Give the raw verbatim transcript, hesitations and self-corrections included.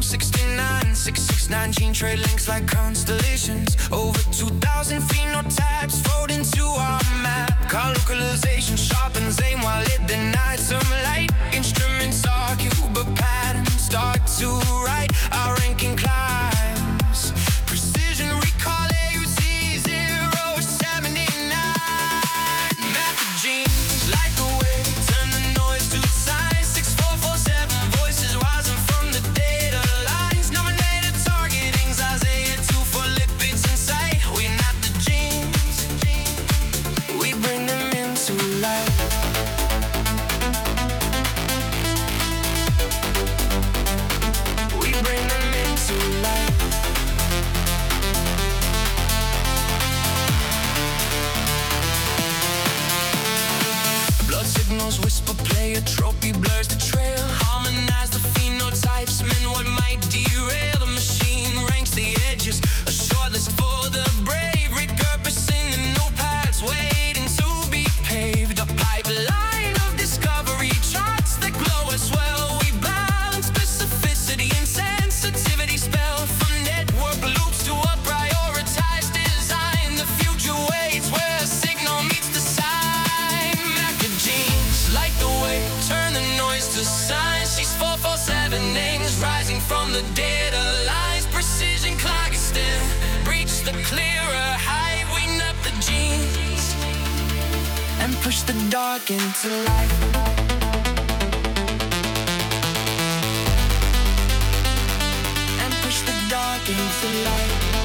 sixty-nine, six six nine gene trade links like constellations. Over two thousand phenotypes fold into our map. Car localization sharpens aim while it denies some light. Instruments argue, but patterns start to write. Our ranking climbs. Precision recall A U Z zero seventy-nine. Map the genes, light the way, turn the noise to size. Six four four seven voices rising from the data lines. Nominated targetings, Isaiah two for lipids in sight. We map the genes, we bring them into life. We bring them into life. Blood signals whisper, play a trophy blurs the trail. Harmonize the phenotypes, men what might derail. The machine ranks the edges, a short list for the brave. Repurposing the new paths waiting to be paved. A pipeline of discovery charts that glow as well. We balance specificity and sensitivity, spell from network loops to a prioritized design. The future waits where a signal meets the sign. Map the genes, light the way, turn the noise to signs. These four four seven names rising from the data lines. Precision clock extend, breach the clearer height. We nap the genes and push the dark into light. And push the dark into light.